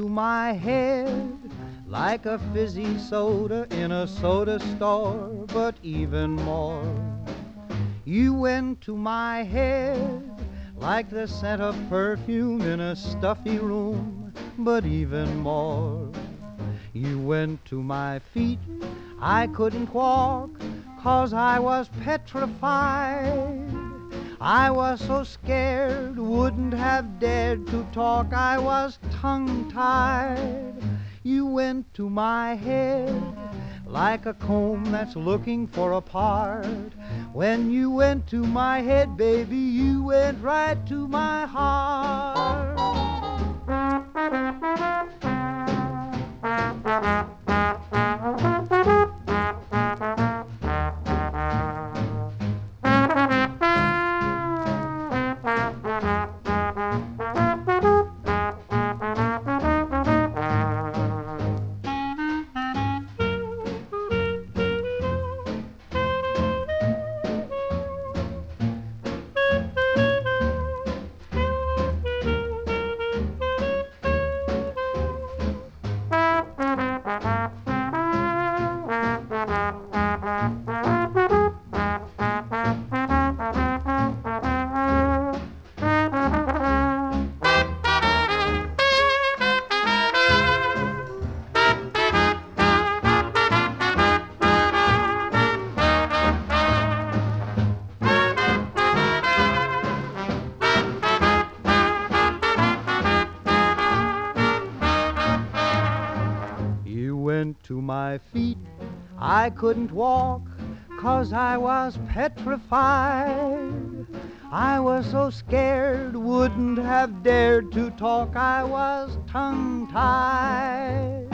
my head like a fizzy soda in a soda store, but even more. You went to my head like the scent of perfume in a stuffy room, but even more. You went to my feet, I couldn't walk, 'cause I was petrified. I was so scared, wouldn't have dared to talk, I was tongue-tied. You went to my head like a comb that's looking for a part. When you went to my head, baby, you went right to my heart. You went to my feet, I couldn't walk, 'cause I was petrified. I was so scared, wouldn't have dared to talk, I was tongue-tied.